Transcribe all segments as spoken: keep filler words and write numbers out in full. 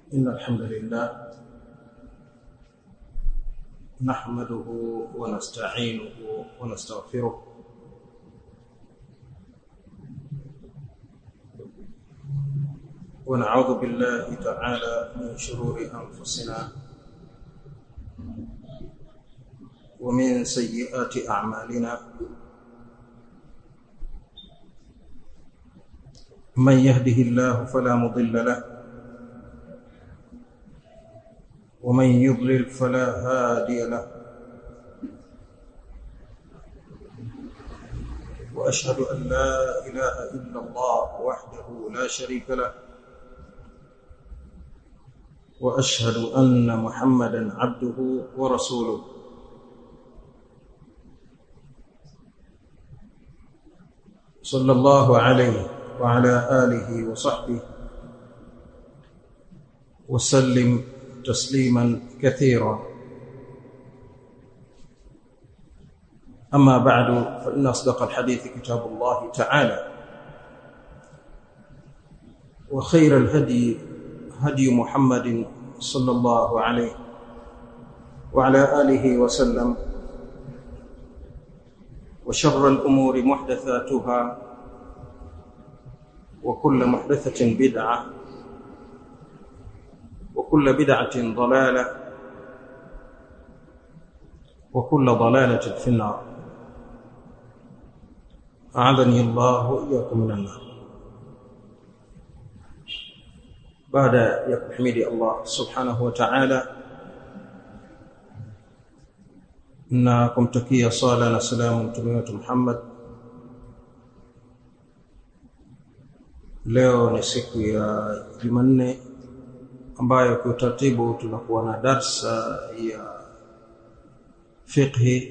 إن الحمد لله نحمده ونستعينه ونستغفره ونعوذ بالله تعالى من شرور أنفسنا ومن سيئات أعمالنا من يهده الله فلا مضل له ومن يضلل فلا هادي له وأشهد أن لا إله إلا الله وحده لا شريك له وأشهد أن محمدا عبده ورسوله صلى الله عليه وعلى آله وصحبه وسلم تسليما كثيرا. أما بعد فإن أصدق الحديث كتاب الله تعالى وخير الهدي هدي محمد صلى الله عليه وعلى آله وسلم وشر الأمور محدثاتها وكل محدثة بدعة وكل بدعة ضلالة وكل ضلالة في النار. أعاذني الله وإياكم من النار. بعد يحمد الله سبحانه وتعالى na kumtakia sala na salamu mtume wetu Muhammad. Leo ni siku ya Jumanne ambayo kwa utaratibu tunakuwa na darsa ya fiqh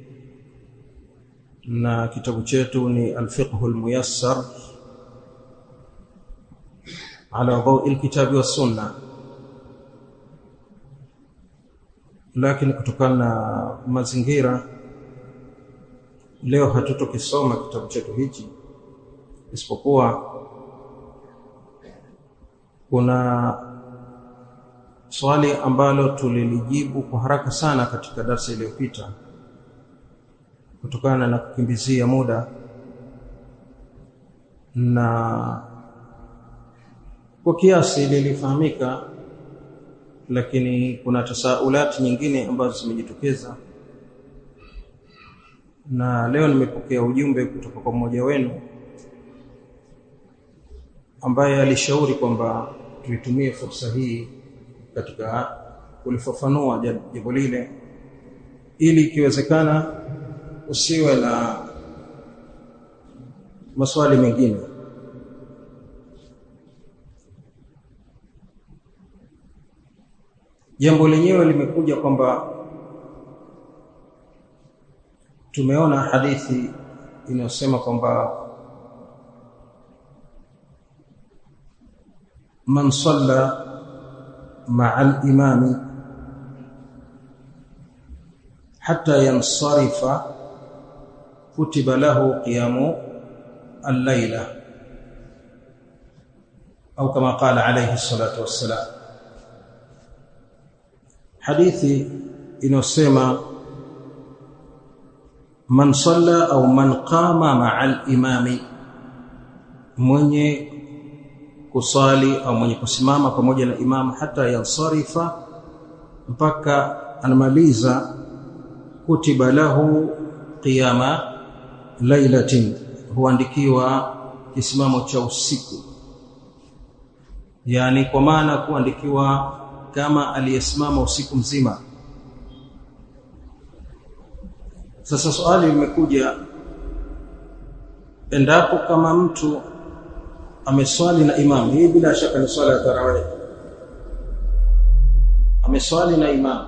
na kitabu chetu ni al-fiqh al-muyassar ala dawi al-kitab wa sunna. Lakini kutokana na mazingira leo hatutokisoma kitabu chetu hichi, isipokuwa kuna swali ambalo tulilijibu kwa haraka sana katika darasa iliyopita kutokana na kukimbizia muda, na kwa kiasi lilifahamika, lakini kuna tasaulati nyingine ambazo zimejitokeza, na leo nimepokea ujumbe kutoka kwa mmoja wenu ambaye alishauri kwamba tuitumie fursa hii katika kulifafanua jambo lile, ili ikiwezekana usiwe na maswali mengine. Jambo lenyewe limekuja kwamba tumeona hadithi inayosema kwamba man salla ma'a al-imami hatta yansarifa kutiba lahu qiyamu al-layla, au kama qala alayhi salatu wassalam. Hadithi inosema man salla au man qama ma'a al-imami, mwenye kusali au mwenye kusimama pamoja na imam hata yansarifa, mpaka anamaliza, kutiba lahu qiyama lailatin, huandikiwa kisimamo cha usiku, yani kwa maana kuandikiwa kama aliyesimama usiku mzima. Sasa swali limekuja, endapo kama mtu ameswali na imam, hii bila shaka ni swala ya tarawih, ameswali na imam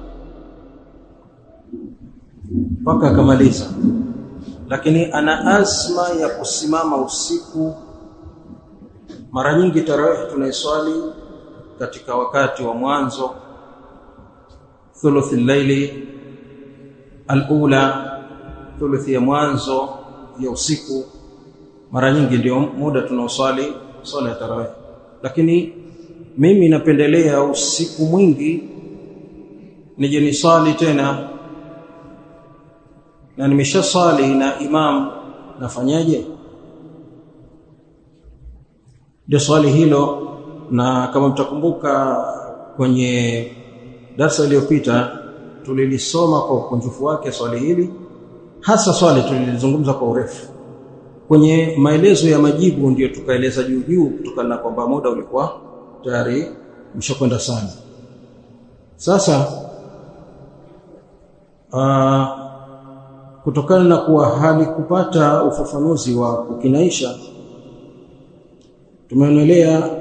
mpaka akamaliza, lakini ana azma ya kusimama usiku. Mara nyingi tarawih tunaiswali katika wakati wa mwanzo, thuluthi al-layli al-ula, thuluthi ya mwanzo ya usiku. Mara nyingi ndio muda tunaoswali swala ya tarawih. Lakini mimi napendelea usiku mwingi nije nisali tena, na nimeshasali na imam, nafanyaje? Ndio swali hilo. Na kama mtakumbuka kwenye darasa iliyopita tulilisoma kwa ukunjufu wake swali hili, hasa swali tulilizungumza kwa urefu. Kwenye maelezo ya majibu ndio tukaeleza juu juu, kutokana na kwamba muda ulikuwa tayari mshakwenda sana. Sasa uh, kutokana na kuwa hali kupata ufafanuzi wa kukinaisha, tumeonelea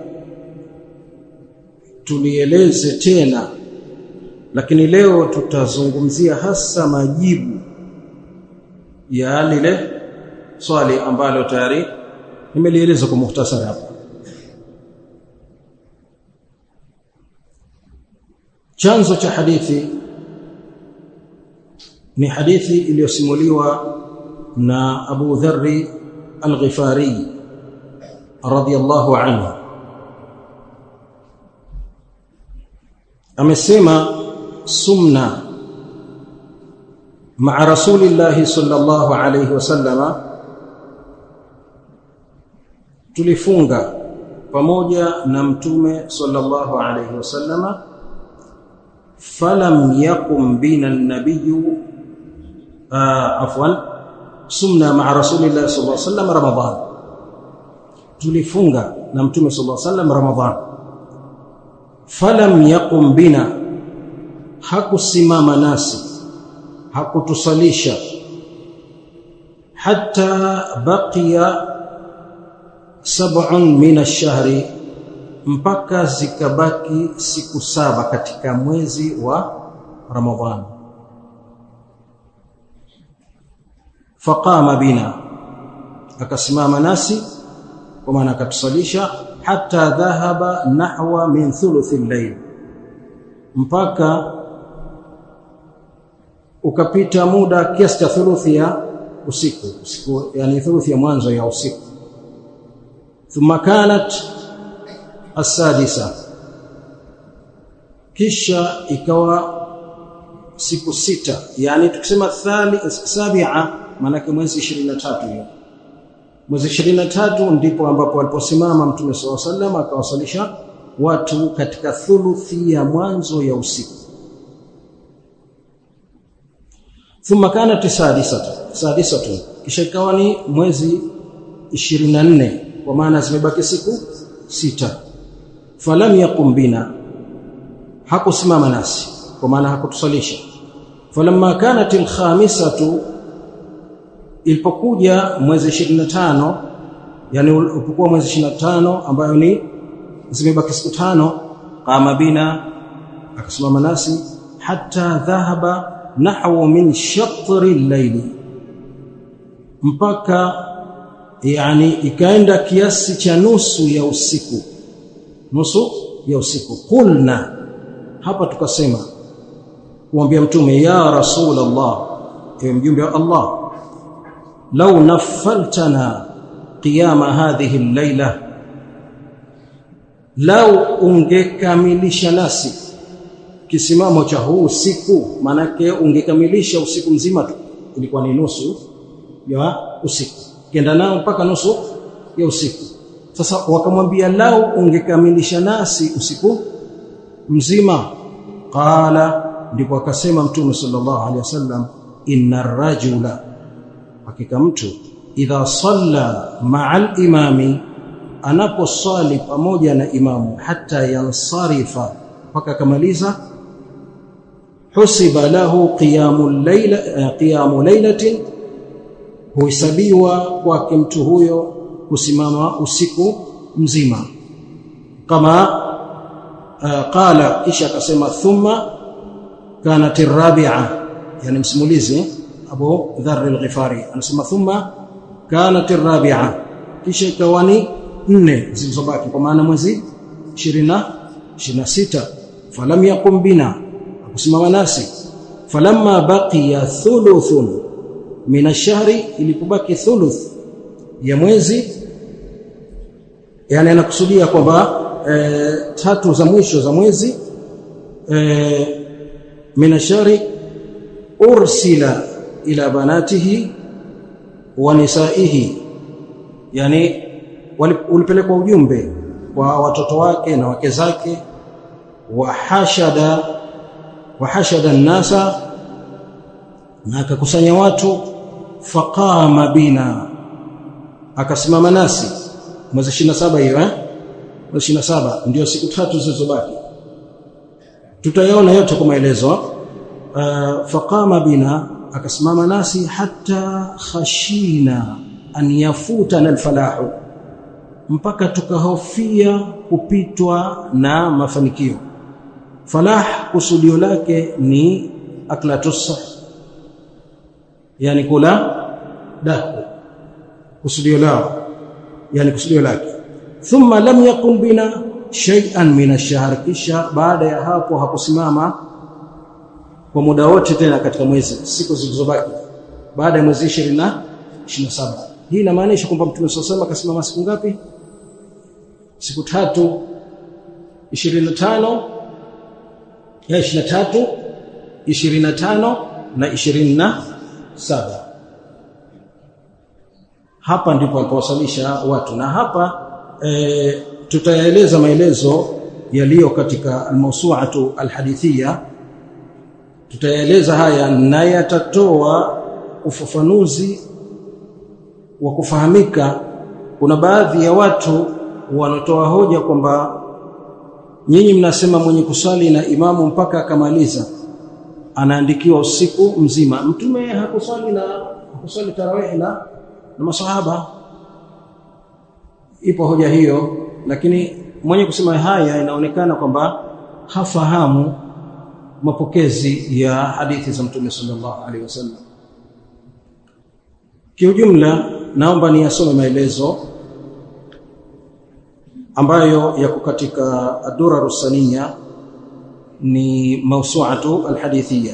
tulieleze tena, lakini leo tutazungumzia hasa majibu ya lile swali ambalo tayari nimelieleza kwa mukhtasari hapa. Chanzo cha hadithi ni hadithi iliyosimuliwa na Abu Dharr al-Ghifari radiyallahu anhu. Amesema sumna ma'a rasulillahi sallallahu alayhi wasallama, tulifunga pamoja na mtume sallallahu alayhi wasallama, falam yakum bina an-nabiyyu afwan sumna ma'a rasulillahi sallallahu alayhi wasallam Ramadhan, tulifunga na mtume sallallahu alayhi wasallam Ramadhan. Falam yakum bina, hakusimama nasi, hakutusalisha, hatta baqiya sab'un min ash-shahri, mpaka zikabaki siku saba katika mwezi wa Ramadhan. Faqama bina, akasimama nasi kwa maana akatusalisha, hatta dhahaba nahwa min thuluthi al-layl, mpaka ukapita muda kiasi cha thuluthi ya usiku, usiku yani thuluthi ya mwanzo ya usiku. Thumma kanat as-sadisa, kisha ikawa siku sita, yani tukisema thali sabi'a maana mwezi ishirini na tatu. hiyo mwezi ishirini na tatu ndipo ambapo aliposimama mtume sallallahu alaihi wasallam akawasalisha watu katika thuluthi ya mwanzo ya usiku. Thumma kanat sadisatu sadisatu, kisha ikawa ni mwezi ishirini na nne, kwa maana zimebaki siku sita. Falam yakum bina, hakusimama nasi, kwa maana hakutusalisha. Falamma kanat al-khamisatu, ilipokuja mwezi ishirini na tano, yani ulipokuwa mwezi ishirini na tano ambayo ni zimebaki siku tano, qama bina, akasimama nasi, hatta dhahaba nahwa min shatri al-layl, mpaka yani ikaenda kiasi cha nusu ya usiku, nusu ya usiku. Qulna, hapa tukasema kumwambia mtume, ya Rasulullah, ewe mjumbe wa Allah, law naffaltana qiyama hadhihi al-layla, law ungekamilisha nasi kisimamo cha huu usiku, manake ungekamilisha usiku mzima tu, ilikuwa ni nusu ya usiku, kenda nao mpaka nusu ya usiku. Sasa wakamwambia, lau ungekamilisha nasi usiku mzima. Qala, ndipo akasema mtume sallallahu alaihi wasallam, inna ar-rajula, hakika mtu, idha salla ma'al imami, anaposali pamoja na imamu, hatta yansarifa, mpaka kamaliza, husiba lahu qiyamul layla qiyamul laylatin, huhesabiwa kwa mtu huyo kusimama usiku mzima. Kama uh, qala, kisha akasema, thumma kanat ar-rabi'a, yani msimulizi Abu Dharr al-Ghifari anasema thumma kanat ar-rabi'a, kisha ikawa ni nne zilizobaki, kwa maana mwezi ishirini na sita. Falam yakum bina, akusimama nasi. Falamma baqiya thuluthun min ash-shahri, ilipobaki thuluth ya mwezi, yani anakusudia kwamba e, tatu za mwisho za mwezi e, minashari ursila ila banatihi wa nisaihi, yani ulipelekwa ujumbe kwa watoto wake na wake zake. Wa hashada wa hashada an-nasa, na akakusanya watu. Faqama bina, akasimama nasi. Mwezi ishirini na saba hiyo eh mwezi ishirini na saba ndio siku tatu zilizobaki, tutayaona yote kwa maelezo. Uh, faqama bina, akasimama nasi. Hatta khashina an yafutana al-falahu, mpaka tukahofia kupitwa na mafanikio. Falah kusudio lake ni aklatus, yani kula daku, kusudio lao yani kusudio lake. Thumma lam yakun bina shay'an min ash-shahr, kisha baada ya hapo hakusimama kwa muda wote tena katika mwezi, siku zilizobaki baada ya mwezi ishirini na saba. Hii inamaanisha kwamba Mtume sallallahu alayhi wasallam akasimama siku ngapi? Siku tatu, ishirini na tano ya ishirini na tatu, ishirini na tano na ishirini na saba. Hapa ndipo alipowasalisha watu, na hapa e, tutayaeleza maelezo yaliyo katika al-mawsu'atu al-hadithiyya. Tutayaeleza haya na yatatoa ufafanuzi wa kufahamika. Kuna baadhi ya watu wanatoa hoja kwamba nyinyi mnasema mwenye kusali na imamu mpaka akamaliza anaandikiwa usiku mzima. Mtume hakusali na hakusali tarawih na, na masahaba. Ipo hoja hiyo, lakini mwenye kusema haya inaonekana kwamba hafahamu mapokezi ya hadithi za Mtume sallallahu alaihi wasallam. Kiujumla, naomba niyasome maelezo ambayo yako katika ad-durar as-saniyya, ni mawsu'atu al-hadithiyya.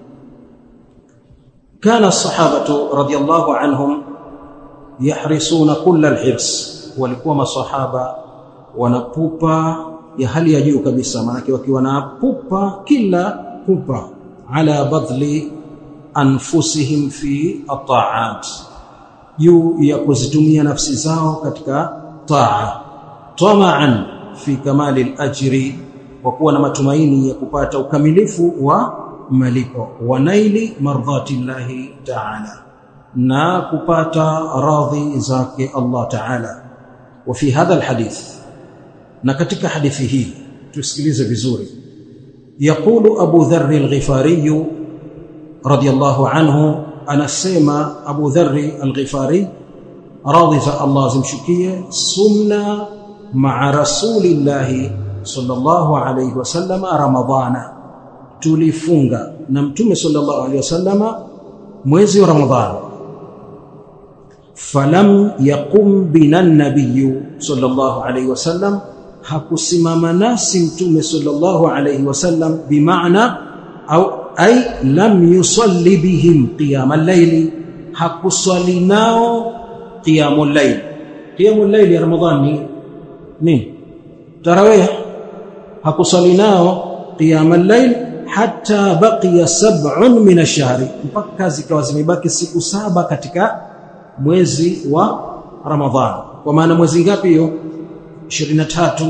Kana as-sahabatu radiyallahu anhum yahrisuna kull al-hirs, walikuwa masahaba wanapupa ya hali ya juu kabisa, maana wakiwa na pupa kila pupa, ala badli anfusihim fi at-ta'at, juu ya kuzitumia nafsi zao katika taa, tama'an fi kamali al-ajri, wa kuwa na matumaini ya kupata ukamilifu wa malipo, wa naili mardhatillahi ta'ala, na kupata radhi zake Allah ta'ala. Wa fi hadha al-hadith, na katika hadithi hii tusikilize vizuri, yaqulu Abu Dharr al-Ghifari radiyallahu anhu, anasema Abu Dharr al-Ghifari radhi za Allah zimshukie, sumna ma'a rasulillahi sallallahu alayhi wasallam ramadhana, tulifunga na Mtume sallallahu alayhi wasallam mwezi wa Ramadhani. Falam yaqum bina an-nabiy sallallahu alayhi wasallam, hakusimama nasi Mtume sallallahu alayhi wasallam, bimaana au ay lam yusalli bihim qiyam al-layl, hakusali nao qiyam al-layl. Qiyam al-layl ya Ramadhani ni tarawih, hakusali nao qiyam al-layl hatta baqiya sab'un min ash-shahr, mpaka zikawa zimebaki siku saba katika mwezi wa Ramadhani. Kwa maana mwezi ngapi hiyo? ishirini na tatu.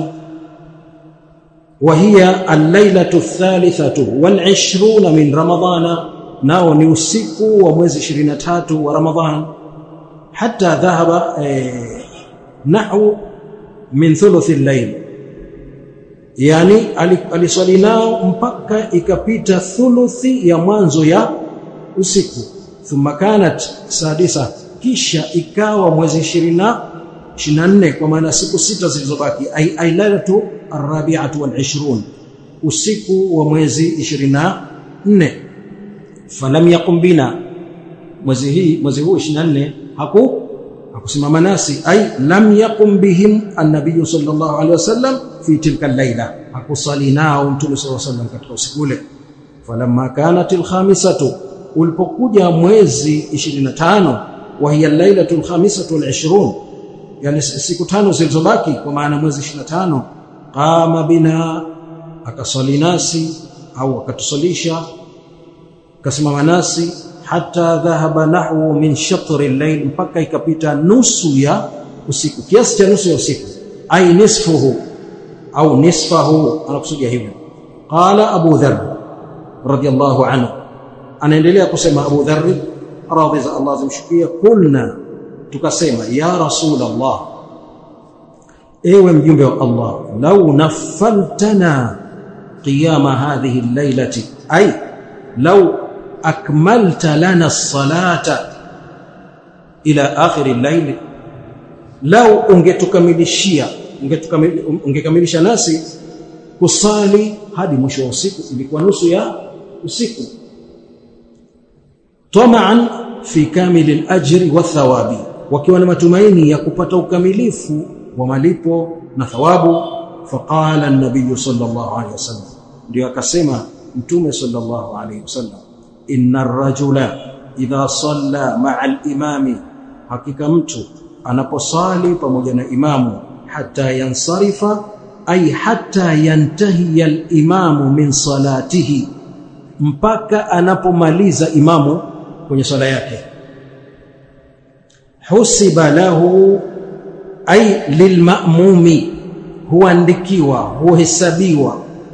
Wa hiya al-lailatu ath-thalithatu wal ishruna min Ramadhana, nao ni usiku wa mwezi ishirini na tatu wa Ramadhan. Hatta dhahaba eh, nahu min thuluthi al-layl, yani aliswali nao mpaka ikapita thuluthi ya mwanzo ya usiku. Thumma kanat sadisa, kisha ikawa mwezi ishirini na nne, kwa maana siku sita zilizobaki, ay ailatu ar-rabi'atu wal ishrun, usiku wa mwezi ishirini na nne. Falam yaqum bina, mwezi hii mwezi huu ishirini na nne haku hakusimama nasi, ay lam yaqum bihim an-nabiy sallallahu alaihi wasallam fi tilka al-laila, hakusali nao Mtume sallallahu alaihi wasallam katika usiku ule. Falamma kanat al-khamisatu, ulipokuja mwezi ishirini na tano, wa hiya al-lailatu al-khamisatu wal ishrun, yani siku tano zilizobaki, kwa maana mwezi ishirini na tano qama bina, akasali nasi au akatusalisha, akasimama nasi hatta dhahaba nahwu min shatr al-layl, mpaka ikapita nusu ya usiku, kiasi cha nusu ya usiku, ay nisfuhu au nisfahu, anakusudia hivyo. Qala Abu Dharr radiyallahu anhu, anaendelea kusema Abu Dharr radhi za Allah zimshukia, kulna, tukasema ya Rasulullah, ewe mjumbe wa Allah, law naffaltana qiyama hadhihi al-laylati, ay law akmalta lana as-salata ila akhir al-layl, law ungetukamilishia ungekamilisha nasi kusali hadi mwisho wa usiku, ilikuwa nusu ya usiku, tama'an fi kamil al-ajri wa thawabi, wakiwa na matumaini ya kupata ukamilifu wa malipo na thawabu. Faqala an-nabiy sallallahu alayhi wasallam, ndio akasema mtume sallallahu alayhi wasallam, inna ar-rajula idha salla ma'a al-imami, hakika mtu anaposali pamoja na imamu, hatta yansarifa, ay hatta yantahi al-imamu min salatihi, mpaka anapomaliza imamu kwenye sala yake, husiba lahu, ay lilma'mumi, huandikiwa, huhesabiwa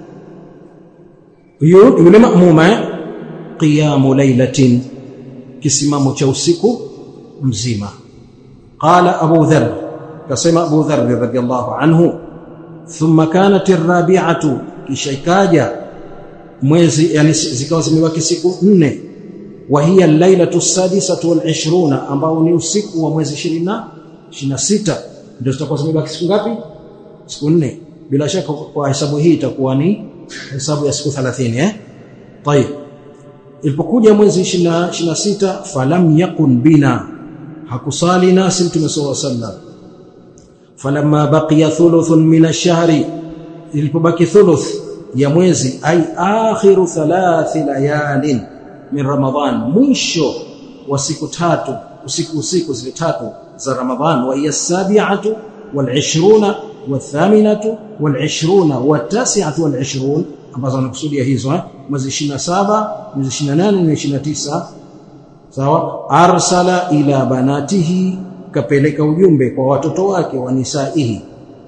yule ma'muma qiyamu laylatin, kisimamo cha usiku mzima. Qala Abu Dharr, kasema Abu Dharr radhiyallahu anhu, thumma kanat ar-rabi'atu, kisha ikaja mwezi, yani zikawa zimebaki siku nne, wa hiya al-lailatu as-sadisatu wal-ishruna, ambao ni usiku wa mwezi ishirini na sita, ndio zitakuwa zimebaki siku ngapi? Siku nne. Bila shaka kwa hesabu hii itakuwa ni hesabu ya siku thelathini eh. Tayeb, ilipokuja mwezi ishirini na sita, falam yakun bina, hakusali nasi mtume sallallahu alayhi wasallam. Falamma baqiya thuluthun min ash-shahri, ilipobaki thuluth ya mwezi, ay akhiru thalath layalin min Ramadhan, mwisho wa siku tatu, usiku usiku zile tatu za Ramadhan, wa hiya as-sabi'atu wal-ishruna والثامنة والعشرون والتاسعة والعشرون, ambazo anakusudia hizo eh, mwezi ishirini na saba, mwezi ishirini na nane na ishirini na tisa. Sawa. Arsala ila banatihi, kapeleka ujumbe kwa watoto wake, wa nisaihi,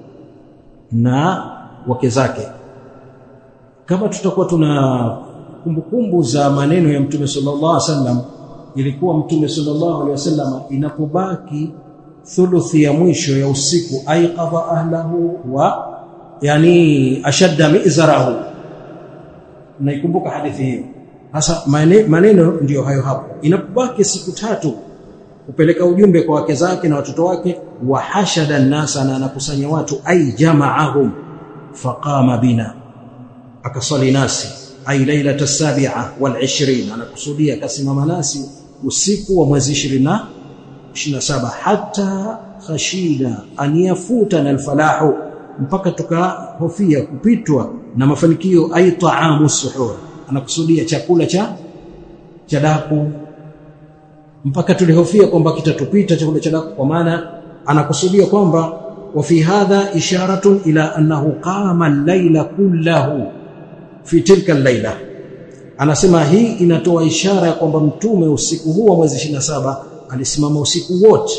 na wake zake. Kama tutakuwa tuna kumbukumbu za maneno ya Mtume sallallahu alaihi wasallam, ilikuwa Mtume sallallahu alaihi wasallam inapobaki thuluthi ya mwisho ya usiku, aiqadha ahlahu wa yani ashadda mizarahu. Naikumbuka hadithi hiyo. Sasa maneno ndio hayo hapo, inapobaki siku tatu kupeleka ujumbe kwa wake zake na watoto wake, wa hashada an-nasa, na anakusanya watu, ay jama'ahum, faqama bina, akasali nasi, ay lailata as-sabi'a wal ishirin, anakusudia kasimama nasi usiku wa mwezi ishirini na saba, hatta khashida an yafutana al-falahu, mpaka tukahofia kupitwa na mafanikio, ay ta'amu suhur, anakusudia chakula cha cha daku, mpaka tulihofia kwamba kitatupita chakula cha daku, kwa maana anakusudia kwamba wa fi hadha isharatun ila annahu qama al-layla kullahu fi tilka al-layla. Anasema hii inatoa ishara ya kwamba mtume usiku huu wa mwezi ishirini na saba alisimama usiku wote.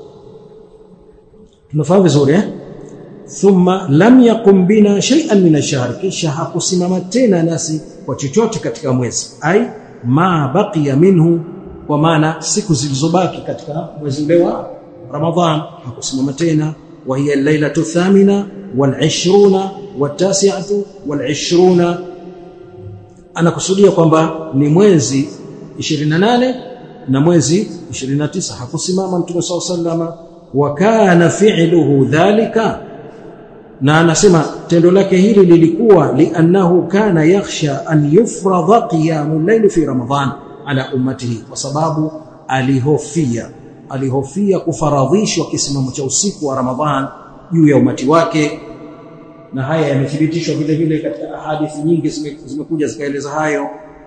Tunafahamu vizuri eh? Thumma lam yaqum bina shay'an min ash-shahr, kisha hakusimama tena nasi kwa chochote katika mwezi, ai ma baqiya minhu, kwa maana siku zilizobaki katika mwezi ule wa Ramadhan hakusimama tena. Wa hiya al-lailatu thamina wal ishruna wat tasi'atu wal ishruna, anakusudia kwamba ni mwezi ishirini na nane na mwezi ishirini na tisa hakusimama Mtume sallallahu alayhi wasallam. Wa kana fi'luhu dhalika, na anasema tendo lake hili lilikuwa li'annahu kana yakhsha an yufradha qiyamul layl fi Ramadhan ala ummatihi, kwa sababu alihofia alihofia kufaradhishwa kisimamo cha usiku wa Ramadhan juu ya umati wake. Na haya yamethibitishwa vile vile katika hadithi nyingi zimekuja zikaeleza hayo.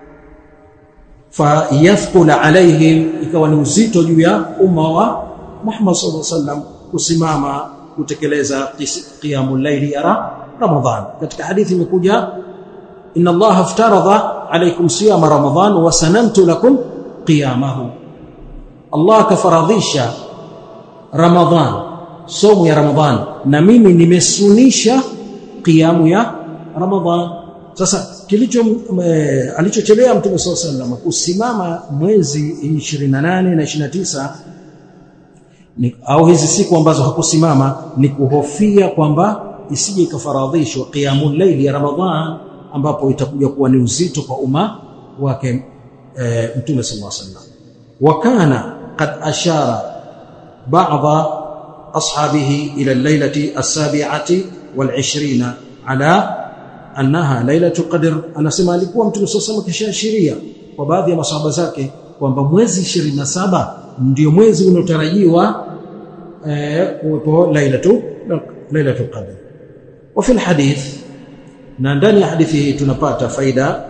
Fa yathqula alaihim, ikawa ni uzito juu ya umma wa Muhammad sallallahu alaihi wasallam kusimama kutekeleza qiyamul layli ya Ramadhan. Katika hadithi imekuja inna Allah aftaradha alaykum siyama Ramadhan wa sanantu lakum qiyamahu. Allah kafaradhisha Ramadhan, somo ya Ramadhan, na mimi nimesunisha qiyamu ya Ramadhan. Sasa kilicho e, alichochelea Mtume sallallahu alaihi wasallam kusimama mwezi ishirini na nane na ishirini na tisa ni, au hizi siku ambazo hakusimama ni kuhofia kwamba isije ikafaradhishwa qiyamul layli ya Ramadhan, ambapo itakuja kuwa ni uzito kwa umma wake e, Mtume sallallahu alaihi wasallam. Wa kana qad ashara ba'dha ashabihi ila al-lailati as-sabi'ati wal-ishrina ala annaha lailatul qadr. Anasema alikuwa Mtume sallallahu alayhi wasallam kishaashiria kwa baadhi ya masahaba zake kwamba mwezi ishirini na saba ndio mwezi unaotarajiwa eh kuwepo lailatul lailatul qadr. Wa fi alhadith, na ndani ya hadithi hii tunapata faida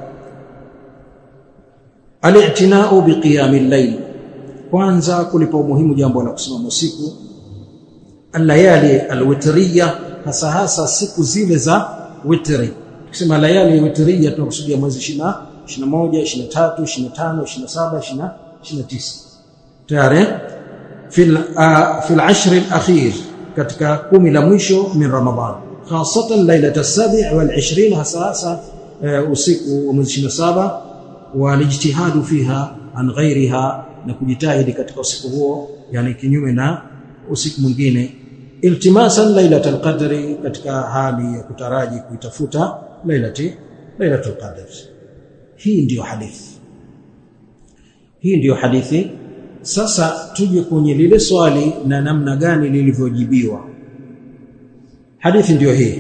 al-i'tina'u biqiyamil layl. Kwanza kulipa umuhimu jambo la kusimama usiku, al-layali al-witriyya, hasa hasa siku zile za witri. Tukisema layali witriya tunakusudia mwezi ishirini, ishirini na moja, ishirini na tatu, ishirini na tano, ishirini na saba, ishirini na tisa. Tayari fil fil ashr al-akhir, katika kumi la mwisho min Ramadhan, khasatan lailat as-sabi' wal ishirini, hasa hasa usiku wa mwezi ishirini na saba, wa lijtihadu fiha an ghairiha, na kujitahidi katika usiku huo, yani kinyume na usiku mwingine, iltimasan lailatul qadri, katika hali ya kutaraji kuitafuta lailati lailatul qadr. Hii ndiyo hadithi, hii ndiyo hadithi. Sasa tuje kwenye lile swali na namna gani lilivyojibiwa. Hadithi ndiyo hii.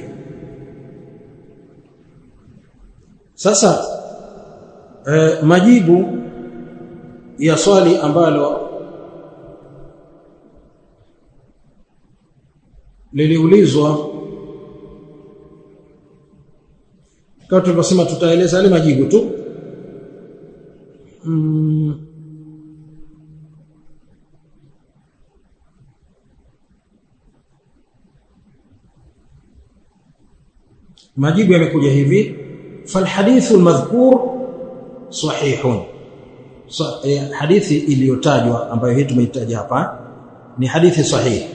Sasa eh, majibu ya swali ambalo liliulizwa, kama tulivyosema tutaeleza yale majibu tu. Mm. Majibu yamekuja hivi: fal hadithu almadhkur sahihun. So, eh, hadithi iliyotajwa ambayo hii tumeitaja hapa ni hadithi sahihi.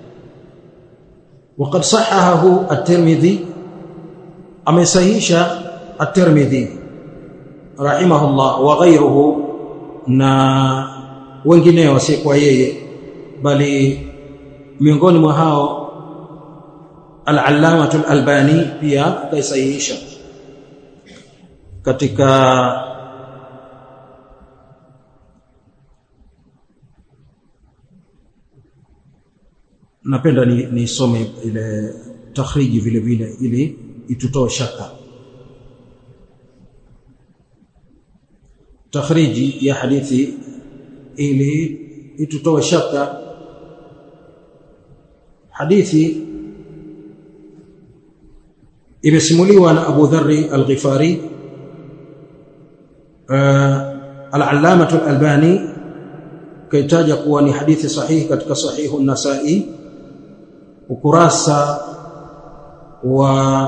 وقد صححه الترمذي، amesahihisha at-Tirmidhi rahimahullah wa ghayruhu, na wengineo si kwa yeye bali miongoni mwa hao al-Allamah al-Albani pia kaisahihisha katika napenda ni nisome ile takhriji vile vile ili itutoe shaka. Takhriji ya hadithi ili itutoe shaka. Hadithi imesimuliwa na Abu Dharr al-Ghifari. Uh, al-Allamah al-Albani kaitaja kuwa ni hadithi sahihi katika Sahihu an-Nasa'i, ukurasa wa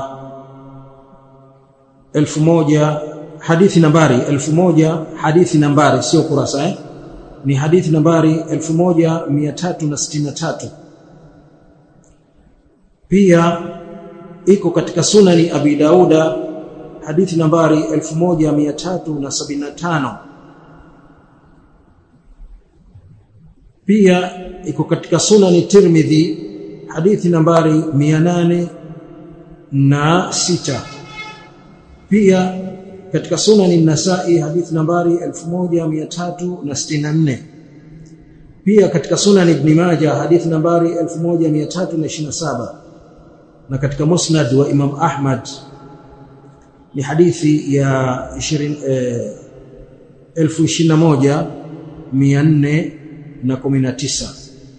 elfu moja, hadithi nambari elfu moja, hadithi nambari sio kurasa eh ni hadithi nambari elfu moja mia tatu na sitini na tatu. Pia iko katika Sunani Abi Dauda hadithi nambari elfu moja mia tatu na sabini na tano. Pia iko katika Sunani Tirmidhi hadithi nambari mia nane na sita. Pia katika Sunani Nasa'i hadithi nambari elfu moja mia tatu na sitini na nne. Pia katika Sunani Ibn Majah hadithi nambari elfu moja mia tatu na ishirini na saba, na katika Musnad wa Imam Ahmad ni hadithi ya elfu ishirini na moja mia nne na kumi na tisa.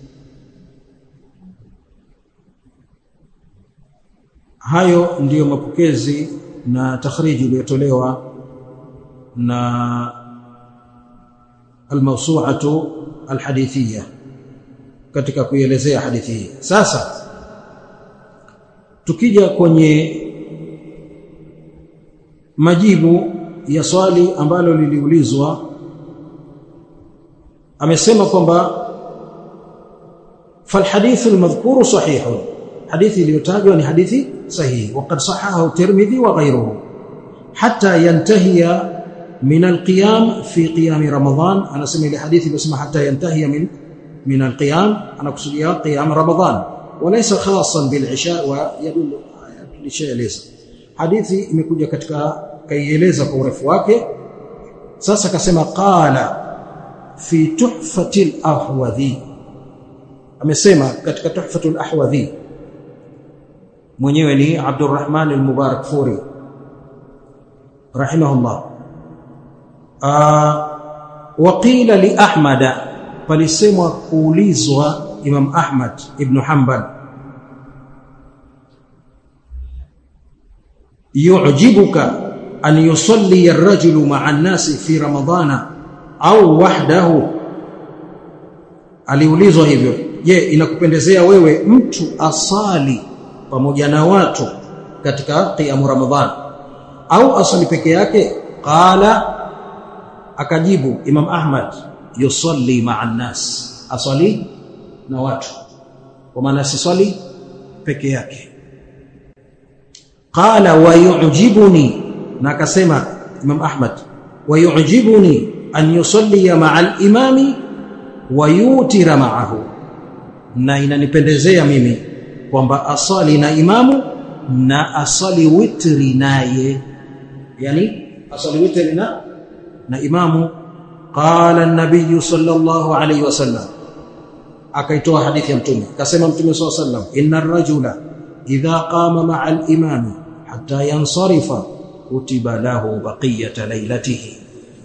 Hayo ndiyo mapokezi na takhriji iliyotolewa na al-mawsu'atu al-hadithiyya katika kuelezea hadithi hii. Sasa Tukija kwenye majibu ya swali ambalo liliulizwa, amesema kwamba فالحديث المذكور صحيح، حديث iliyotajwa ni hadithi sahihi, وقد صححه الترمذي وغيره حتى ينتهي من القيام في قيام رمضان. أنا سمع الحديث باسمه حتى ينتهي من من القيام، أنا أقصد قيام رمضان وليس خاصا بالعشاء ويدل لشيء ليس. hadithi imekuja katika kaieleza kwa urefu wake. Sasa akasema qala fi tuhfatil ahwadhi, amesema katika tuhfatul ahwadhi, mwenyewe ni Abdurrahman al-Mubarakfuri rahimahullah. wa qila li Ahmad, palisemwa kuulizwa Imam Ahmad ibn Hanbal, yu'jibuka an yusalli ar-rajulu ma'a an-nasi fi ramadana au wahdahu. Aliulizwa hivyo, je, inakupendezea wewe mtu asali pamoja na watu katika qiyamu Ramadhan au asali peke yake? Qala, akajibu Imam Ahmad, yusalli ma'a an-nas, asali na watu, kwa maana si swali peke yake. Qala wa yu'jibuni, na akasema Imam Ahmad, wa yu'jibuni an yusalli ma'a al-imami wa yutira ma'ahu, na inanipendezea mimi kwamba asali na imamu na asali witri naye, yani asali witri na na imamu. Qala an-nabiy sallallahu alayhi wasallam, akaitoa hadithi ya mtume, akasema mtume sallallahu alayhi wasallam, inna ar-rajula idha qama ma'a al-imami hatta yansarifa kutiba lahu baqiyata laylatihi,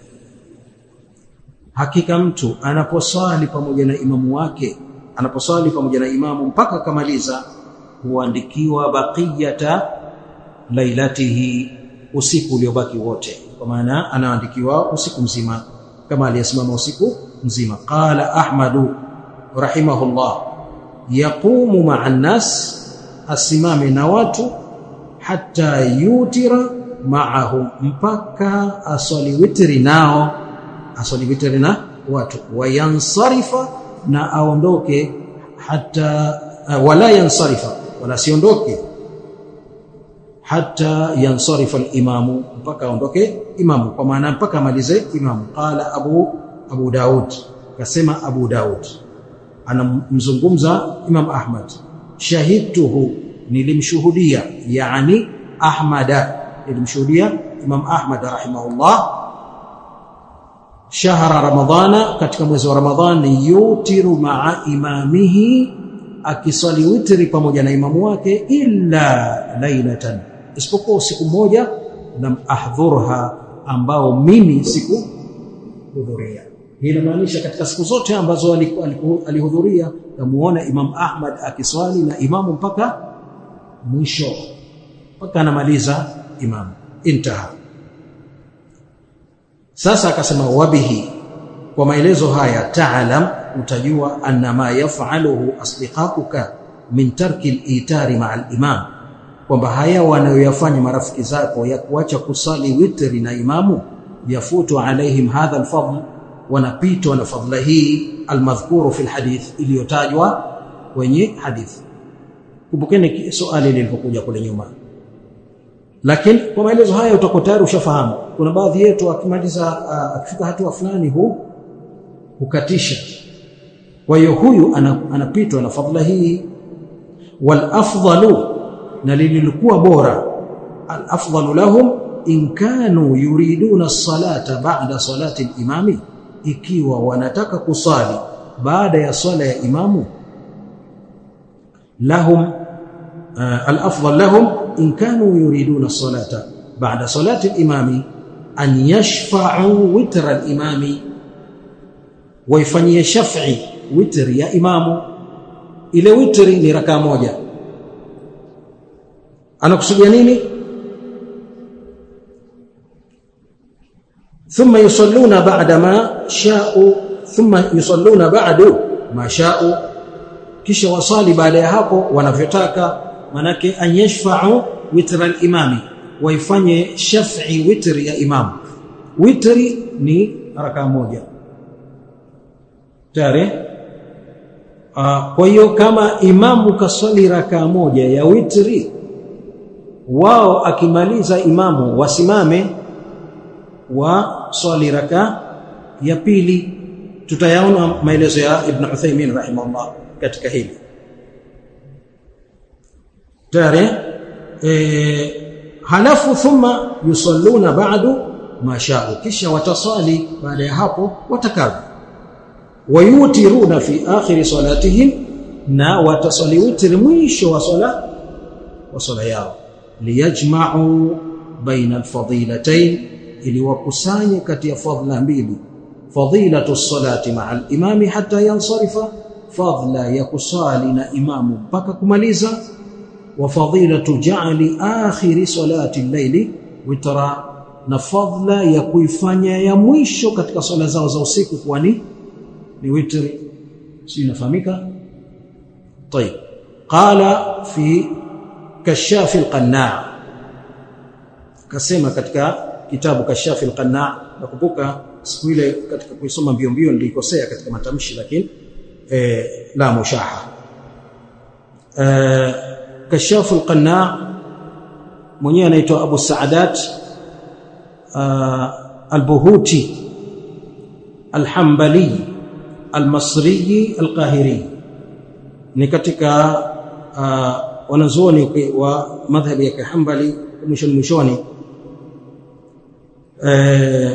hakika mtu anaposali pamoja na imamu wake, anaposali pamoja na imamu mpaka kamaliza, huandikiwa baqiyata laylatihi, usiku uliobaki wote, kwa maana anaandikiwa usiku mzima kama aliyesimama usiku mzima. Qala Ahmadu rahimahullah, yaqumu ma'a an-nas, asimame na watu, hatta yutira ma'ahum, mpaka aswali witri nao, aswali witri na watu, wayansarifa, na aondoke, hatta uh, wala yansarifa, wala siondoke, hatta yansarifa al-imamu, mpaka aondoke imamu, kwa maana mpaka amalize imamu. Qala Abu Abu Daud, kasema Abu Daud, anamzungumza Imam Ahmad, shahidtuhu, nilimshuhudia, yani Ahmada, nilimshuhudia Imam Ahmad rahimahullah, shahra ramadhana, katika mwezi wa Ramadhani, yutiru ma'a imamihi, akisali witri pamoja na imamu wake, illa laylatan, isipokuwa siku moja, lam ahdhurha, ambao mimi siku hudhuria. Hii inamaanisha katika siku zote ambazo alihudhuria, kamuona Imam Ahmad akiswali na imamu mpaka mwisho, mpaka anamaliza imamu, intaha. Sasa akasema wabihi, kwa maelezo haya, ta'lam, utajua, anna ma yaf'aluhu asdiqaquka min tarki al-itari ma'a al-imam, kwamba haya wanayoyafanya marafiki zako ya kuacha kusali witri na imamu, yafutu alaihim hadha al-fadl, wanapitwa na fadhila hii, al-madhkuru fi al-hadith, iliyotajwa kwenye hadithi. Kumbukeni swali lilipokuja kule nyuma, lakini kwa maelezo haya utakuwa tayari ushafahamu. Kuna baadhi yetu akimaliza akifika hatua fulani hu hukatisha, kwa hiyo huyu anapitwa na fadhila hii. Wal afdalu, na lilikuwa bora, al afdalu lahum in kanu yuriduna as-salata ba'da salati al-imami, ikiwa wanataka kusali baada ya swala ya imamu, lahum uh, al-afdal lahum in kanu yuriduna as-salata ba'da salati al-imami an yashfa'u witra al-imami, waifanyie shaf'i witri ya imamu. Ile witri ni raka moja. Anakusudia nini? thumma yusalluna ba'da ma sha'u, thumma yusalluna ba'du ma sha'u, kisha wasali baada ya hapo wanavyotaka. manake an yashfa'u witra al-imami, waifanye shaf'i witri ya imam. Witri ni raka moja tayari. Uh, kwa hiyo kama imamu kaswali raka moja ya witri, wao akimaliza imamu wasimame wa swali raka ya pili. Tutayaona maelezo ya Ibn Uthaymeen rahimahullah katika hili tayari. E, halafu thumma yusalluna ba'du ma sha'u, kisha watasali baada ya hapo watakavyo. Wayutiruna fi akhir salatihim, na watasali witri mwisho wa sala wa sala yao. Liyajma'u baina alfadilatayn, ili wakusanye kati ya fadhila mbili. Fadilatu salati ma'a al-imami hatta yansarifa, fadhila ya kusali na imamu mpaka kumaliza. Wa fadilatu ja'li akhir salati al-layli witra, na fadhila ya kuifanya ya mwisho katika sala zao za usiku kuwa ni ni witri. Si inafahamika? طيب. Qala fi Kashaf al-Qanna', kasema katika kitabu Kashaf al-Qanna'. Nakumbuka siku ile katika kuisoma mbio mbio nilikosea katika matamshi, lakini eh, la mushaha. eh, Kashaf al-Qanna' mwenyewe anaitwa Abu Sa'adat uh, al-Buhuti al-Hanbali al-Masri al-Qahiri, ni katika uh, wanazuoni wa madhhabi ya Kihambali mwishoni mwishoni. eh,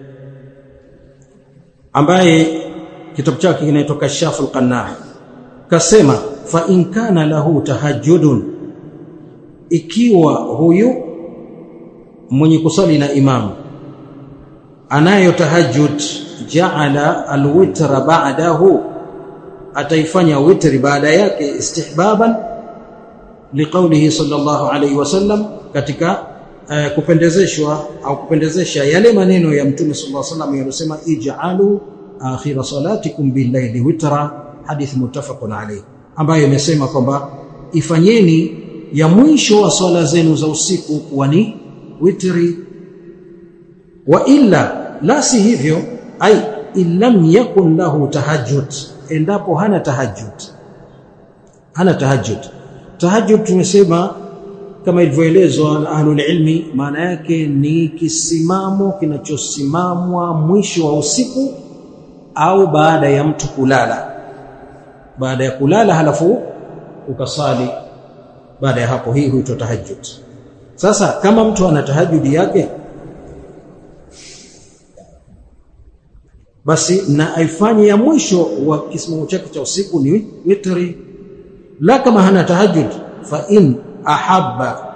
ambaye kitabu chake kinaitwa Kashaf al-Qanna', kasema fa in kana lahu tahajjudun, ikiwa huyu mwenye kusali na imamu anayo tahajjud, ja'ala al-witra ba'dahu, ataifanya witri baada yake, istihbaban liqaulihi sallallahu alayhi wasallam, katika uh, kupendezeshwa au kupendezesha yale maneno ya Mtume sallallahu alayhi wasallam yaliyosema ij'alu akhir salatikum bil-layli witra, hadith muttafaqun alayh, ambayo imesema kwamba ifanyeni ya mwisho wa swala zenu za usiku kuwa ni witri. Wa illa, la si hivyo, ai illam yakun lahu tahajjud, endapo hana tahajjud, hana tahajjud. Tahajjud tumesema kama ilivyoelezwa na ahlul ilmi, maana yake ni kisimamo kinachosimamwa mwisho wa usiku au baada ya mtu kulala. Baada ya kulala halafu ukasali baada ya hapo, hii huitwa tahajjud. Sasa kama mtu ana tahajjud yake, basi na aifanye ya mwisho wa kisimamo chake cha usiku ni witri. La kama hana tahajjud, fa in ahabba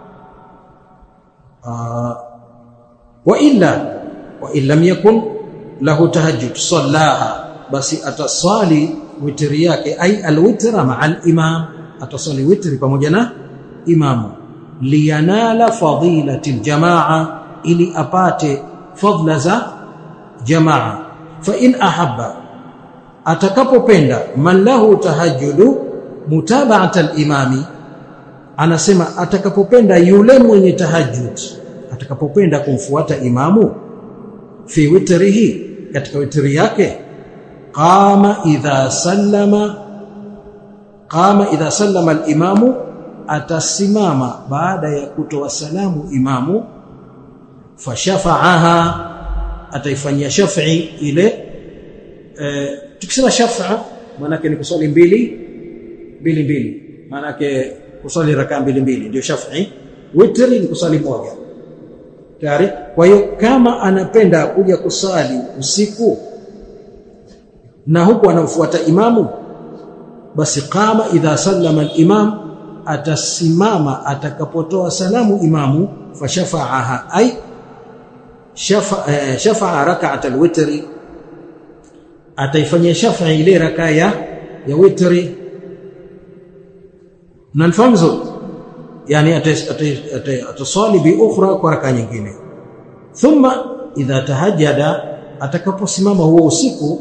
uh, wa illa wa illam yakun lahu tahajjud sallaha, basi atasali witri yake, ay alwitra ma'a al-imam, atasali witri pamoja na imamu. Liyanala fadilatil jamaa, ili apate fadla za jamaa. Fa in ahabba, atakapopenda, man lahu tahajjudu mutaba'at al-imami, anasema atakapopenda yule mwenye tahajjud, atakapopenda kumfuata imamu, fi witrihi, katika witri yake, qama idha sallama, qama idha sallama al-imamu, atasimama baada ya kutoa salamu imamu, fashafa'aha, ataifanyia shaf'i ile. E, tukisema shaf'a maana yake ni kusali mbili mbili mbili, maana yake kusali raka mbili mbili ndio shaf'i. Witri ni kusali moja tayari. Kwa hiyo kama anapenda kuja kusali usiku na huku anamfuata imamu, basi qama idha sallama al-imam, atasimama atakapotoa salamu imamu, fashafa'aha, ay shafa'a shafa'a rak'at al-witri, ataifanyia shafa'a ile raka ya ya witri. Na alfanzo, yani atasali bi ukhra, kwa raka nyingine. Thumma idha tahajjada, atakaposimama huo usiku,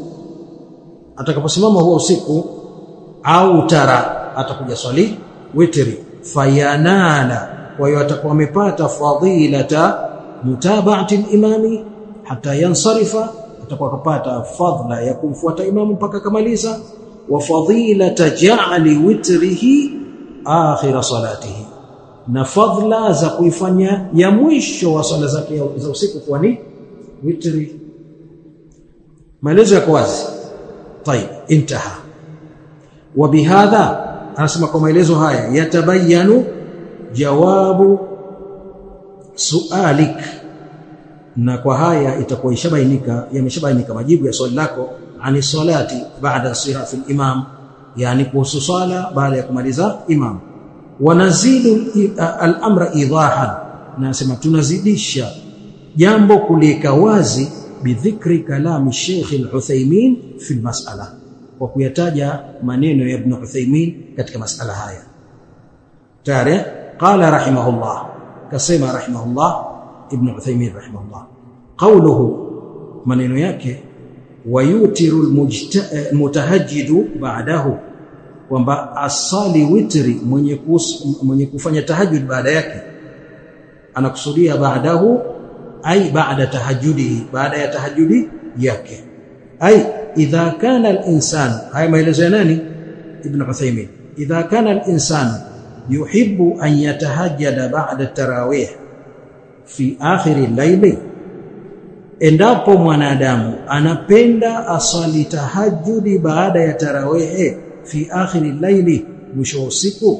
atakaposimama huo usiku au tara, atakuja swali witri. fayanala, kwa hiyo atakuwa amepata fadilata mutaba'ati al-imami hata yansarifa, atakuwa kupata fadhila ya kumfuata imamu mpaka kamaliza, wa fadilata ja'ali witrihi akhir salatihi, na fadhila za kuifanya ya mwisho wa swala zake za usiku kwa ni witri. Maelezo yako wazi. Tayeb, intaha. Wa bihadha, anasema kwa maelezo haya, yatabayanu jawabu sualik, na kwa haya itakuwa ishabainika, yameshabainika majibu ya swali lako, ani salati baada sirafi al-imam, yani kuhusu swala baada ya kumaliza imam. Wanazidu al-amra idahan, nasema tunazidisha jambo kulika wazi bidhikri kalami Sheikh al-Uthaymeen fi al-mas'ala, kwa kuyataja maneno ya Ibn Uthaymeen katika mas'ala haya. Tare qala rahimahullah, kasema rahimahullah Ibn Uthaymeen rahimahullah, qawluhu, maneno yake, wayutiru al-mutahajjidu ba'dahu, kwamba asali witri mwenye mwenye kufanya tahajjud baada yake, anakusudia ba'dahu ay ba'da tahajjudihi, baada ya tahajjudi yake. Ay idha kana al-insan, haya maelezo ya nani? Ibn Uthaymeen. Idha kana al-insan yuhibbu an yatahajjada ba'da tarawih fi akhir al-layl, endapo mwanadamu anapenda asali tahajjudi baada ya tarawih fi akhir al-layl, mwisho usiku,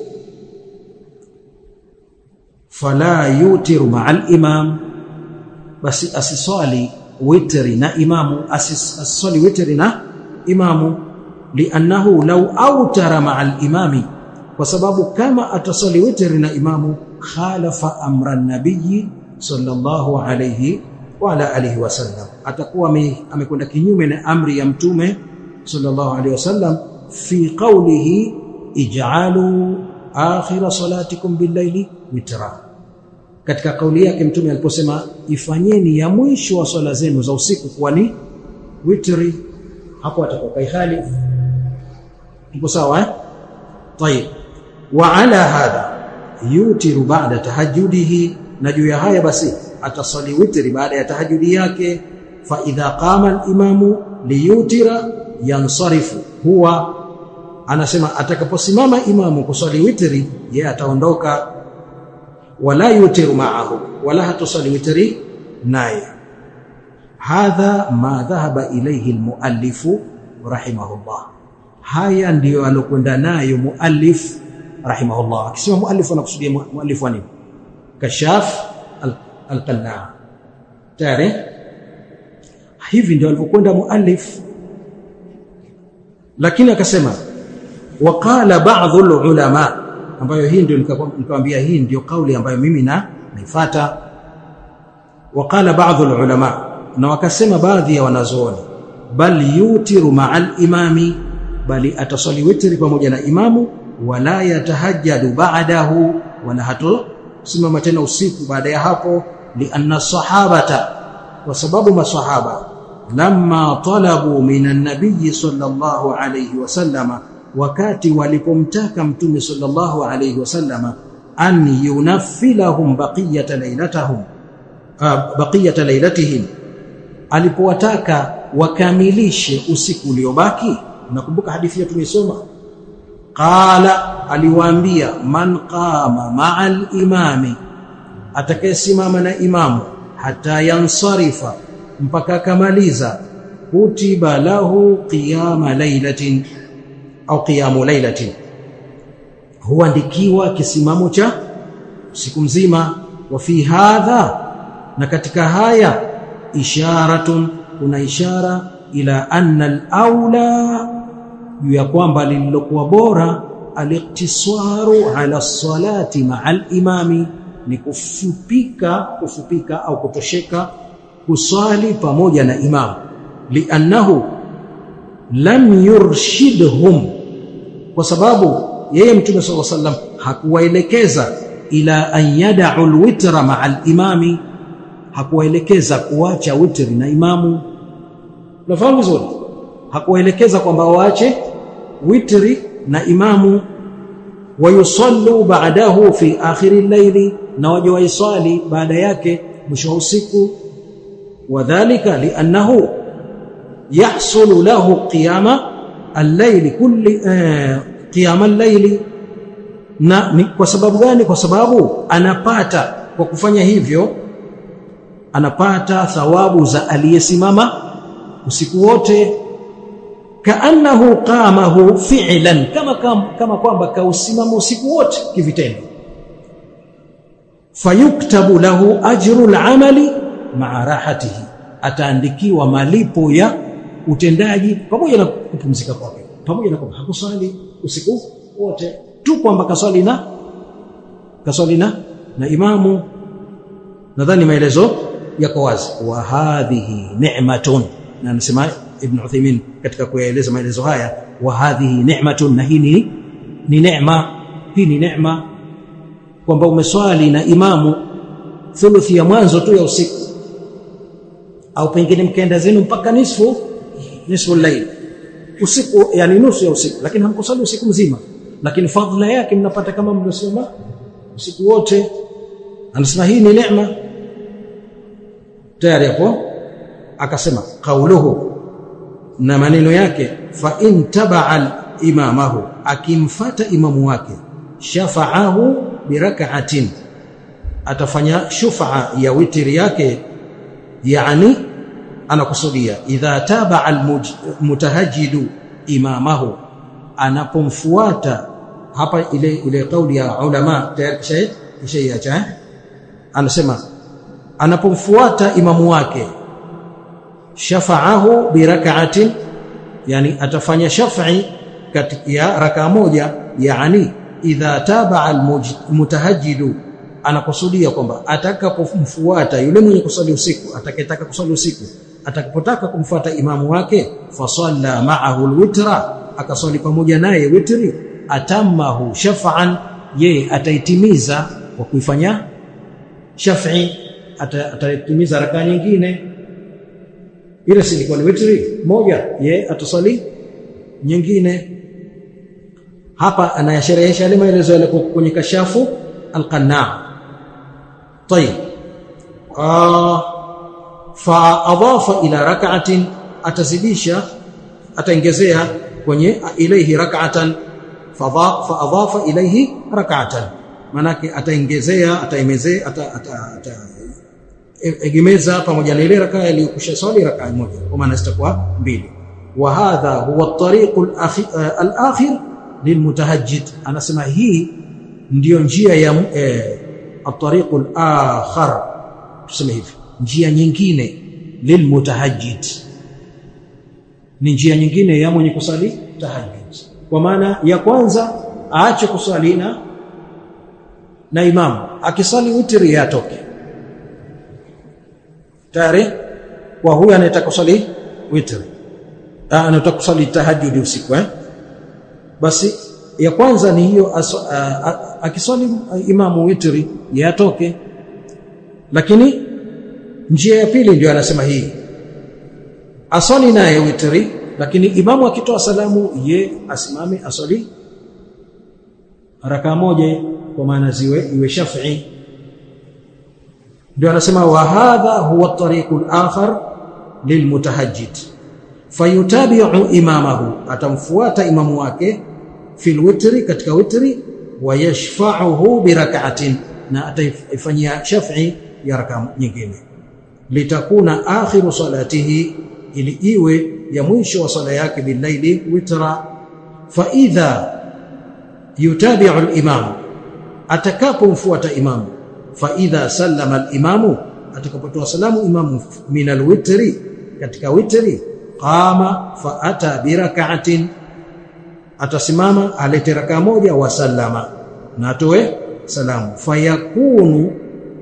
fala yutiru ma'al imam, basi asiswali witri na imamu, asiswali witri na imamu, liannahu law awtara ma'al imami, kwa sababu kama ataswali witri na imamu, khalafa amra an-nabiy sallallahu alayhi wa ala alihi wasallam, atakuwa amekwenda kinyume na amri ya mtume sallallahu alayhi wasallam, fi qawlihi ij'alu akhir salatikum bil-layli witra, katika kauli yake mtume aliposema ifanyeni ya mwisho wa swala zenu za usiku kuwa ni witri, hapo atakuwa kaihali. Ipo sawa eh? Tayeb, wa ala hadha yutiru ba'da tahajjudihi, na juu ya haya basi atasali witri baada ya tahajjudi yake. Fa idha qama al-imamu liyutira yansarifu, huwa anasema atakaposimama imamu kusali witri, yeye ataondoka, wala yutiru ma'ahu, wala hatusali witri naye. Hadha ma dhahaba ilayhi al-muallifu rahimahullah, haya ndiyo alokwenda nayo muallif rahimahullah. Akisema muallif anakusudia muallif wani? Kashaf al-Qanna. Tare hivi ndio alipokwenda muallif, lakini akasema waqala ba'dhu al-ulama, ambayo hii ndio nikamwambia hii ndio kauli ambayo mimi na nifuata. Waqala ba'dhu al-ulama, na wakasema baadhi ya wanazuoni, bal yutiru ma'al imami, bali atasali witri pamoja na imamu, wala yatahajjadu ba'dahu, wala hatu simama tena usiku baada ya hapo. Lianna sahabata, kwa sababu masahaba, lamma talabu minan nabiy sallallahu alayhi wasallama, wakati walipomtaka mtume sallallahu alayhi wasallama, an yunaffilahum baqiyata laylatahum baqiyata laylatihim, alipowataka wakamilishe usiku uliobaki. Nakumbuka hadithi yetu tumesoma, qala, aliwaambia, man qama ma'al imami, atakayesimama na imamu, hata yansarifa, mpaka kamaliza, kutiba lahu qiyama laylatin au qiyamu laylatin, huandikiwa kisimamo cha siku mzima. Wa fi hadha, na katika haya, isharatun, kuna ishara, ila anna al-aula, ya kwamba lililokuwa bora, al-iktisaru ala salati ma'al imami, ni kufupika kufupika au kutosheka kusali pamoja na imamu. Liannahu lam yurshidhum, kwa sababu yeye mtume sallallahu alaihi wasallam hakuwaelekeza ila an yad'u al-witra ma'al imami, hakuwaelekeza kuacha witri na imamu. Unafahamu vizuri, hakuwaelekeza kwamba waache witri na imamu. wayusallu ba'dahu fi akhir al-layl, na waje waisali baada yake mwisho wa usiku. Wadhālika li'annahu yahsulu lahu qiyama al-layl kulli qiyama al-layl. Na ni kwa sababu gani? Kwa sababu anapata kwa kufanya hivyo anapata thawabu za aliyesimama usiku wote, kaannahu qamahu fi'lan, kama kama kwamba kausimama usiku wote kivitendo. Fayuktabu lahu ajru al-amali ma'a rahatihi, ataandikiwa malipo ya utendaji pamoja na kupumzika kwake, pamoja na kwamba hakusali usiku wote tu, kwamba kaswali na kaswali na na imamu. Nadhani maelezo yako wazi. Wa hadhihi ni'matun, na anasema Ibn Uthaymeen katika kueleza maelezo haya, wa hadhihi ni'matun, na hii ni ni neema. Hii ni neema kwamba umeswali na imamu thuluthi ya mwanzo tu ya usiku, au pengine mkaenda zenu mpaka nisfu nisfu al-layl, usiku yani nusu ya usiku, lakini hamkusali usiku mzima, lakini fadhila yake mnapata kama mlosoma usiku wote. Anasema hii ni neema tayari. Hapo akasema qauluhu, na maneno yake, fa in taba'a imamahu, akimfata imamu wake, shafa'ahu birak'atin, atafanya shufa'a ya witri yake, yani anakusudia idha taba'a almutahajjidu imamahu, anapomfuata. Hapa ile ile kauli ya ulama tayari kisha kisha anasema anapomfuata imamu wake, shafa'ahu birak'atin, yani atafanya shaf'i katika raka moja, yani idha taba'a almutahajjidu, anakusudia kwamba atakapomfuata yule mwenye kusali usiku, atakayetaka kusali usiku, atakapotaka kumfuata imamu wake, fasalla ma'ahu alwitra, akasali pamoja naye witri, atammahu shaf'an, ye ataitimiza kwa kuifanya shaf'i, ataitimiza raka nyingine. Ile si ilikuwa ni witri moja, ye atasali nyingine. Hapa anayasherehesha ile maelezo yale kwenye kashafu al-Qanna'. Tayeb, fa adafa ila rak'atin, atazidisha ataongezea kwenye ilayhi rak'atan, fa adafa ilayhi rak'atan, manake ataongezea ataimezea ata egemeza pamoja na ile raka iliyokwisha swali raka moja, kwa maana zitakuwa mbili. Wa hadha huwa at-tariq al-akhir lilmutahajjid, anasema hii ndiyo njia ya eh, at-tariq al-akhar, tuseme hivi, njia nyingine lilmutahajjid, ni njia nyingine ya mwenye kusali tahajjud. Kwa maana ya kwanza aache kusali na na imamu, akisali witri yatoke tayari. Kwa huyu anataka kusali witri, anataka kusali tahajjud usiku, eh basi ya kwanza ni hiyo, akisali imamu witri yatoke. Lakini njia ya pili ndio anasema hii, asali naye witri, lakini imamu akitoa salamu ye asimame asali raka moja, kwa maana ziwe iwe shaf'i. Ndio anasema wa hadha huwa at-tariq al-akhar lilmutahajjid, fayutabi'u imamahu, atamfuata imamu wake fil witri, katika witri, wa yashfa'uhu bi rak'atin, na ataifanyia shaf'i ya raka nyingine, litakuna akhiru salatihi, ili iwe ya mwisho wa sala yake billaili witra. Fa idha yutabi'u al-imam, atakapomfuata imamu, fa idha sallama al-imamu, atakapotoa salamu imamu, min al-witri, katika witri, qama fa ata bi rak'atin, atasimama alete raka moja, wa sallama, na atoe salamu. Fayakunu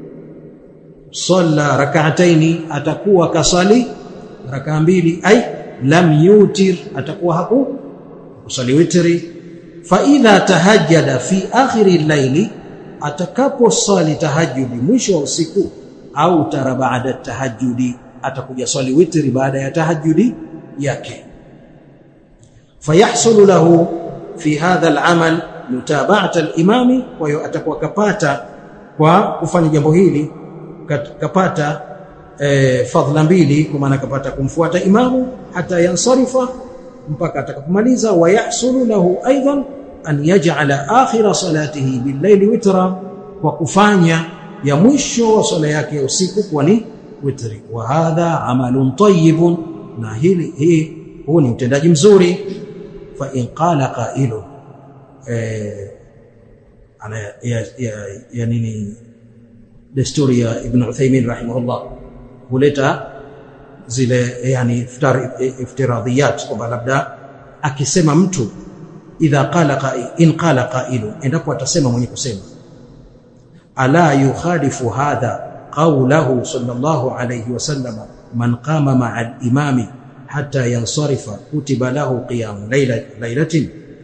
salla rak'ataini, atakuwa kasali raka mbili, ay lam yutir, atakuwa haku kusali witri. Fa idha tahajjada fi akhiri al-layli, atakapo sali tahajjudi mwisho wa usiku, au tara baada tahajjudi, atakuja swali witri baada ya tahajjudi yake. Fayahsulu lahu fi hadha al-amal mutaba'ata al-imami, kwa hiyo atakuwa kapata kwa kufanya jambo hili kapata e, fadhila mbili, kwa maana kapata kumfuata imamu hata yansarifa, mpaka atakapomaliza. Wa yahsulu lahu aidan an yaj'ala akhira salatihi bil-layli witra, kwa kufanya ya mwisho wa sala yake ya usiku kuwa ni witri. Wa hadha amalun tayyibun, na hili hii huu ni utendaji mzuri. Fa in qala qailun eh ana ya, ya, ya nini desturi ya Ibn Uthaymeen rahimahullah huleta zile yani iftiradiyat, kwamba labda akisema mtu idha qala qail in qala qailu, endapo atasema mwenye kusema ala yukhalifu hadha qawluhu sallallahu alayhi wasallam man qama ma'a al-imami hatta yansarifa kutiba lahu qiyam laylatin,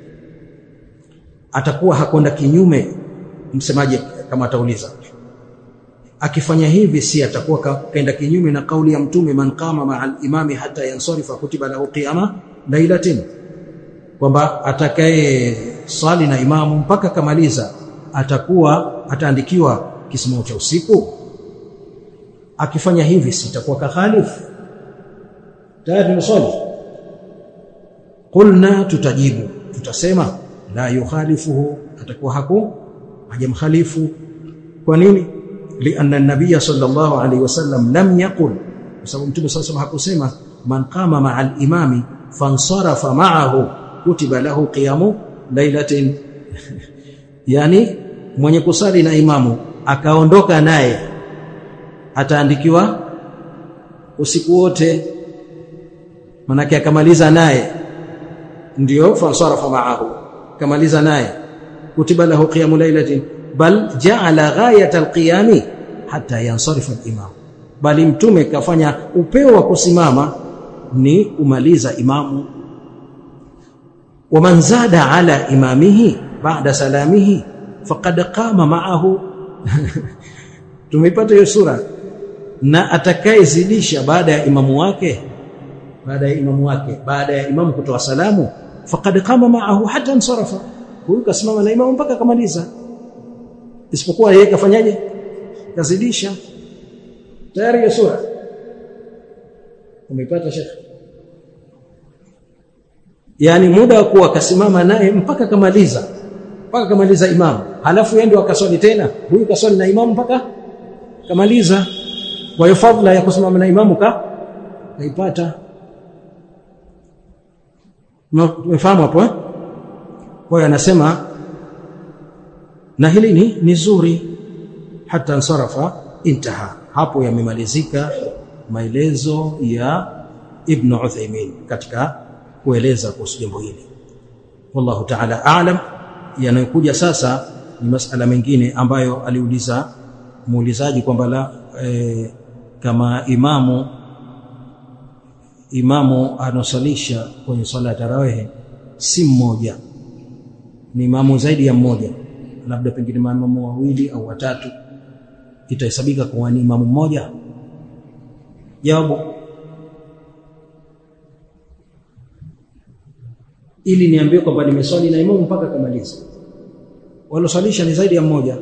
atakuwa hakwenda kinyume msemaji kama atauliza, akifanya hivi si atakuwa kaenda kinyume na kauli ya mtume man qama ma'a al-imami hatta yansarifa kutiba lahu qiyama laylatin, kwamba atakaye swali na imamu mpaka kamaliza atakuwa ataandikiwa kisimamo cha usiku. Akifanya hivi sitakuwa kakhalifu tayari msali. Qulna, tutajibu tutasema la yukhalifuhu, atakuwa haku hajamkhalifu. Kwa nini? Lianna an-nabiy sallallahu alayhi wasallam lam yaqul, kwa sababu mtume sallallahu alayhi wasallam hakusema man qama ma'a al-imami fansarafa ma'ahu kutiba lahu qiyamu laylatin yani mwenye kusali na imamu akaondoka naye ataandikiwa usiku wote, manake akamaliza naye ndio fansarafa ma'ahu, kamaliza naye kutiba lahu qiyamu laylatin, bal ja'ala ghayata al-qiyami hatta yansarifa al-imam, bali mtume kafanya upeo wa kusimama ni kumaliza imamu. Wa man zada ala imamihi ba'da salamihi faqad qama ma'ahu tumeipata hiyo sura. Na atakayezidisha baada ya imamu wake baada ya imamu wake baada ya imamu kutoa salamu, faqad qama ma'ahu hatta ansarafa, huyu kasimama na imamu mpaka kamaliza, isipokuwa yeye kafanyaje? Kazidisha. Tayari hiyo sura umeipata Sheikh? Yani muda kuwa kasimama naye mpaka kamaliza mpaka kamaliza imamu, halafu yeye ndio akaswali tena, huyu kaswali na imamu mpaka kamaliza. Kwa hiyo fadhila ya kusimama na imamu ka kaipata. Umefahamu hapo eh? Kwa hiyo anasema na hili ni ni zuri, hata ansarafa intaha. Hapo yamemalizika maelezo ya Ibn Uthaymeen katika kueleza kuhusu jambo hili. Wallahu ta'ala a'lam. Yanayokuja sasa ni masala mengine ambayo aliuliza muulizaji kwamba la e, kama imamu imamu anasalisha kwenye swala ya tarawih si mmoja, ni imamu zaidi ya mmoja, labda pengine imamu wawili au watatu, itahesabika kuwa ni imamu mmoja? Jawabu, ili niambie kwamba nimeswali na imamu mpaka kamaliza, walosalisha ni zaidi ya mmoja.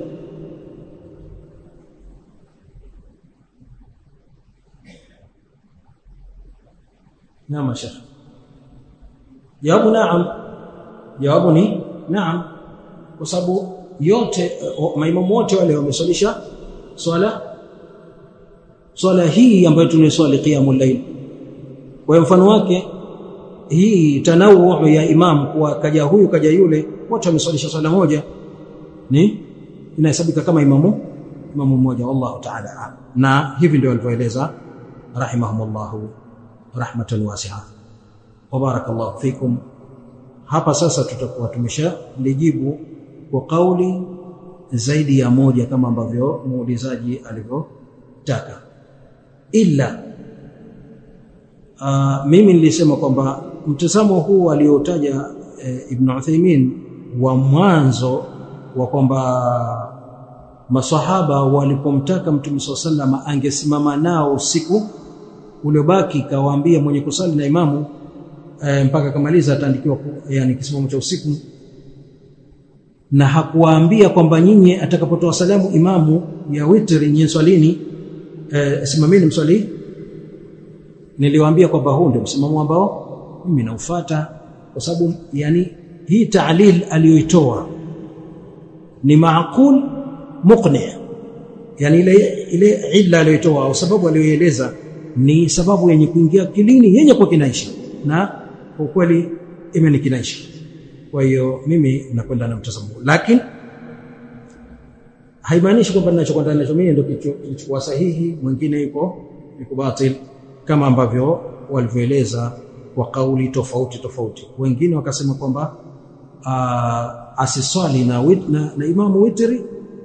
Naam Sheikh. Jawabu naam. Jawabu ni naam, kwa sababu yote maimamu wote wale wameswalisha swala swala hii ambayo tunaswali qiyamul layl. Kwa mfano wake hii tanawu ya imam kwa kaja huyu kaja yule, wote wameswalisha swala moja, ni inahesabika kama imamu imamu mmoja. Wallahu ta'ala. Na hivi ndio walivyoeleza rahimahumullahu rahmatan wasi'a. Wa barakallahu fikum. Hapa sasa tutakuwa tumeshalijibu kwa kauli zaidi ya moja kama ambavyo muulizaji alivyotaka. Ila uh, mimi nilisema kwamba mtazamo huu aliotaja e, Ibn Uthaymeen wa mwanzo wa kwamba maswahaba walipomtaka Mtume sallallahu alayhi wasallam angesimama nao usiku uliobaki, kawaambia mwenye kusali na imamu e, mpaka kamaliza ataandikiwa yani kisimamo cha usiku. na hakuwaambia kwamba nyinyi atakapotoa salamu imamu ya witri nyinyi swalini e, simameni mswali. Niliwaambia kwamba huu ndio msimamo ambao mimi naufuata, kwa sababu yani hii ta'lil aliyoitoa ni maaqul muqni, yani ile ile illa aliyoitoa au sababu aliyoeleza ni sababu yenye kuingia akilini, yenye kwa kinaisha, na kwa kweli imenikinaisha. Kwa hiyo mimi nakwenda na mtazamo, lakini haimaanishi kwamba ninachokwenda nacho mimi ndio kilichokuwa sahihi, mwingine yuko yuko batil, kama ambavyo walivyoeleza kwa kauli tofauti tofauti. Wengine wakasema kwamba asiswali na, na, na imamu witri,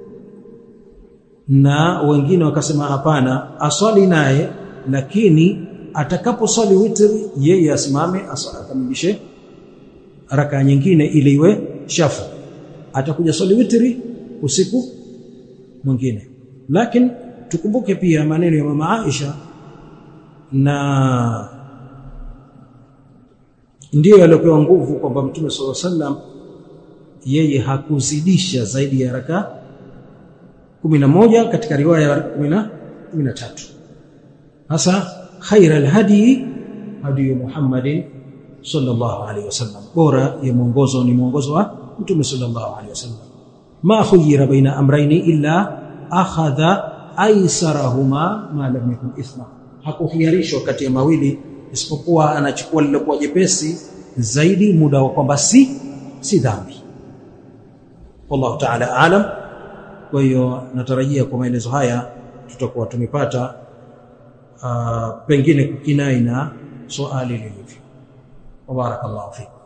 na wengine wakasema hapana, aswali naye, lakini atakaposwali witri yeye asimame akamilishe raka nyingine ili iwe shafa, atakuja swali witri usiku mwingine. Lakini tukumbuke pia maneno ya mama Aisha, na ndiyo aliyopewa nguvu kwamba Mtume sallallahu alaihi wasallam yeye hakuzidisha zaidi ya raka kumi na moja, katika riwaya ya kumi na tatu. Hasa khairal hadi hadi Muhammadin sallallahu alaihi wasallam, bora ya mwongozo ni mwongozo wa Mtume sallallahu alaihi wasallam. Ma khuyira baina amrayni illa akhadha aisarahuma ma lam yakun ithma, hakukhiarishwa kati ya mawili isipokuwa anachukua lilokuwa jepesi zaidi, muda wa kwamba si si dhambi. Wallahu ta'ala aalam. Kwa hiyo natarajia kwa maelezo haya tutakuwa tumepata uh, pengine kukinai na swali lilivyo. Barakallahu fikum.